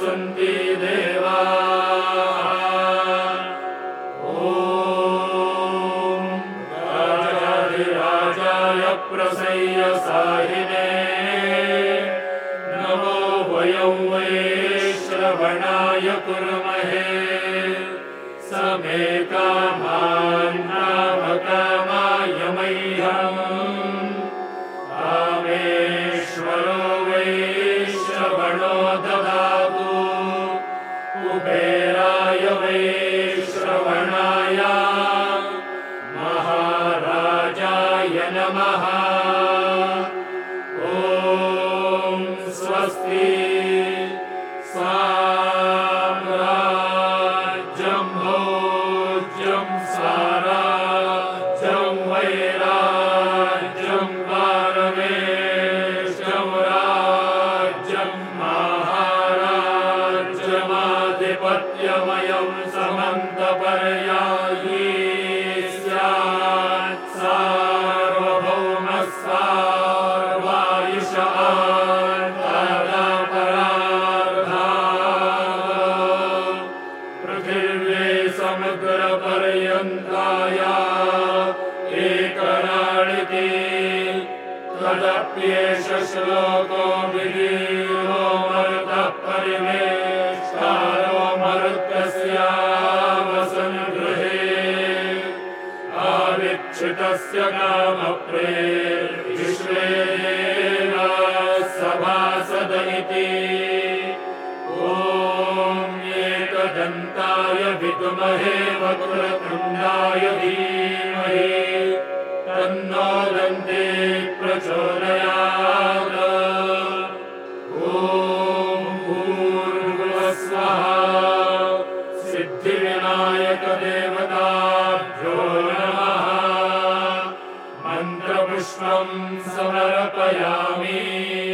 सन्ति देवाः। ॐ राजाधिराजाय प्रसय्य साहिने नमो वयं वै श्रवणाय कुर्महे। समे कामान् कामकामाय मह्यम् कामेश्वरो वै श्रवणो ददातु। कुबेराय वै श्रवणाय महाराजाय नमः। ॐ स्वस्ति साम्राज्यं भोज्यं साराज्यं वैराज्यं पारमेष्ठ्यं राज्यं महाराज्यमाधिपत्यमयं समन्तपर्यायी स्यात्। सार्वभौमः सार्वायुष पृथिव्ये समुद्रपर्यन्ताय एकराळिति तदप्येष श्लोको विदीर्घो मरुतः परिवेष्टारो मरुत्कस्यावसन्गृहे आविक्षितस्य कामप्रेर्विश्वेन सभासद इति। ॐ एकदन्ताय विद्महे वक्रतुण्डाय धीमहि तन्नो दन्ती प्रचोदयात्। ॐ भूर्भुवः स्वः सिद्धिविनायकदेवताभ्यो नमः। मन्त्रपुष्पं समर्पयामि।